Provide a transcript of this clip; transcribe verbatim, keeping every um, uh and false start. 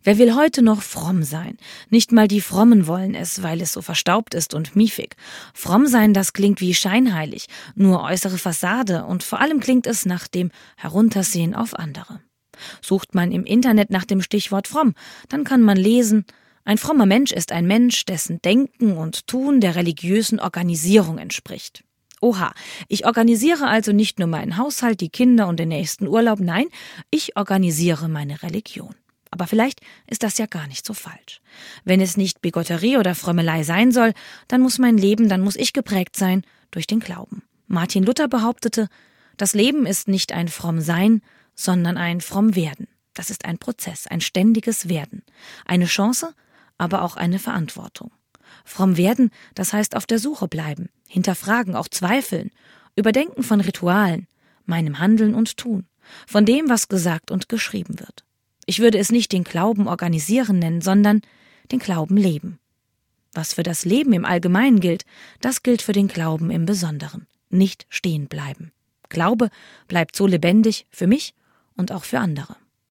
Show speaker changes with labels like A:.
A: Wer will heute noch fromm sein? Nicht mal die Frommen wollen es, weil es so verstaubt ist und miefig. Fromm sein, das klingt wie scheinheilig, nur äußere Fassade und vor allem klingt es nach dem Heruntersehen auf andere. Sucht man im Internet nach dem Stichwort fromm, dann kann man lesen: Ein frommer Mensch ist ein Mensch, dessen Denken und Tun der religiösen Organisierung entspricht. Oha, ich organisiere also nicht nur meinen Haushalt, die Kinder und den nächsten Urlaub, nein, ich organisiere meine Religion. Aber vielleicht ist das ja gar nicht so falsch. Wenn es nicht Bigotterie oder Frömmelei sein soll, dann muss mein Leben, dann muss ich geprägt sein durch den Glauben. Martin Luther behauptete, das Leben ist nicht ein Frommsein, sondern ein Frommwerden. Das ist ein Prozess, ein ständiges Werden. Eine Chance, aber auch eine Verantwortung. Fromm werden, das heißt auf der Suche bleiben, hinterfragen, auch zweifeln, Überdenken von Ritualen, meinem Handeln und Tun, von dem, was gesagt und geschrieben wird. Ich würde es nicht den Glauben organisieren nennen, sondern den Glauben leben. Was für das Leben im Allgemeinen gilt, das gilt für den Glauben im Besonderen. Nicht stehen bleiben. Glaube bleibt so lebendig für mich und auch für andere.